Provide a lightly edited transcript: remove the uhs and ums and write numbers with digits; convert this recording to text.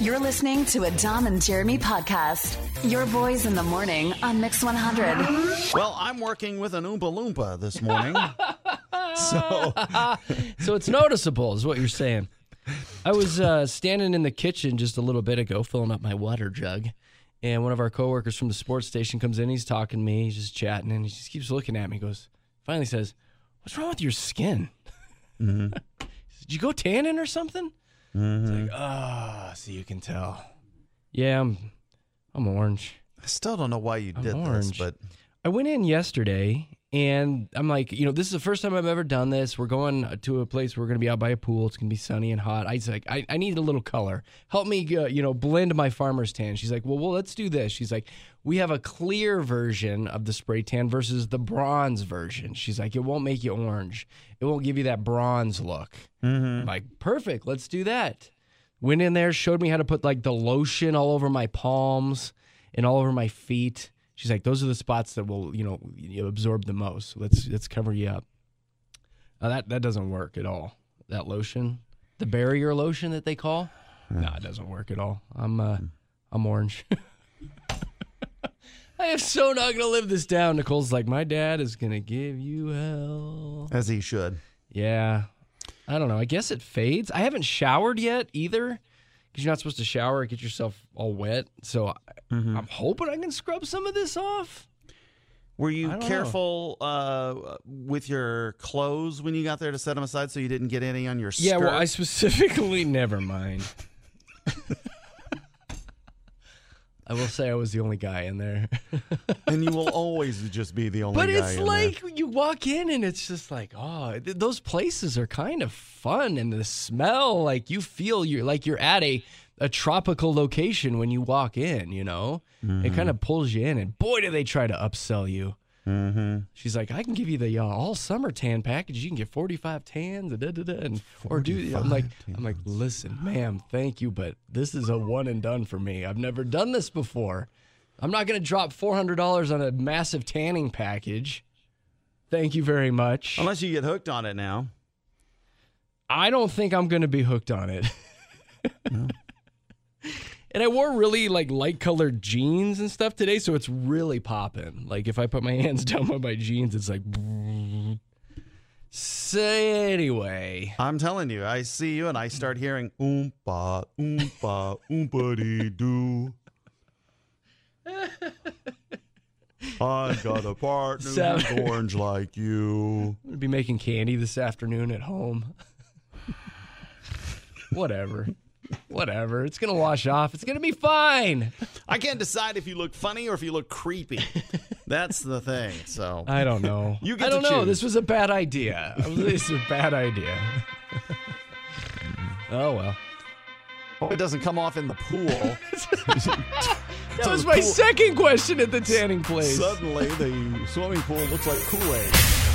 You're listening to a Dom and Jeremy podcast. Your boys in the morning on Mix 100. Well, I'm working with an Oompa Loompa this morning. So it's noticeable is what you're saying. I was standing in the kitchen just a little bit ago filling up my water jug, and one of our coworkers from the sports station comes in. He's talking to me. He's just chatting, and he just keeps looking at me. He finally says, "What's wrong with your skin?" Mm-hmm. Did you go tanning or something? Mm-hmm. It's like, so you can tell. Yeah, I'm orange. I still don't know why you did orange. this, but I went in yesterday, and I'm like, this is the first time I've ever done this. We're going to a place where we're going to be out by a pool. It's going to be sunny and hot. I was like, I need a little color. Help me, blend my farmer's tan. She's like, well, let's do this. She's like, we have a clear version of the spray tan versus the bronze version. She's like, it won't make you orange. It won't give you that bronze look. Mm-hmm. I'm like, perfect. Let's do that. Went in there, showed me how to put like the lotion all over my palms and all over my feet. She's like, those are the spots that will, absorb the most. So let's cover you up. That doesn't work at all. That lotion, the barrier lotion that they call, no, it doesn't work at all. I'm orange. I am so not going to live this down. Nicole's like, my dad is going to give you hell. As he should. Yeah. I don't know. I guess it fades. I haven't showered yet either. Because you're not supposed to shower and get yourself all wet. So I'm hoping I can scrub some of this off. Were you careful with your clothes when you got there to set them aside so you didn't get any on your skirt? Yeah, well, I specifically, never mind. I will say I was the only guy in there. And you will always just be the only guy in there. But it's like you walk in and it's just like, those places are kind of fun. And the smell, like you feel you're at a tropical location when you walk in, Mm-hmm. It kind of pulls you in. And boy, do they try to upsell you. Mm-hmm. She's like, I can give you the all summer tan package. You can get 45 tans, I'm like, listen, ma'am, thank you, but this is a one and done for me. I've never done this before. I'm not going to drop $400 on a massive tanning package. Thank you very much. Unless you get hooked on it now. I don't think I'm going to be hooked on it. No. And I wore really light colored jeans and stuff today, so it's really popping. Like if I put my hands down by my jeans, it's like. So anyway, I'm telling you, I see you and I start hearing oompa oompa oompa dee doo. I got a partner who's orange like you. I'm gonna be making candy this afternoon at home. Whatever. It's going to wash off. It's going to be fine. I can't decide if you look funny or if you look creepy. That's the thing. So I don't know. You get I don't to know. choose. This was a bad idea. This is a bad idea. Oh, well. Hope it doesn't come off in the pool. That was my second question at the tanning place. Suddenly, the swimming pool looks like Kool-Aid.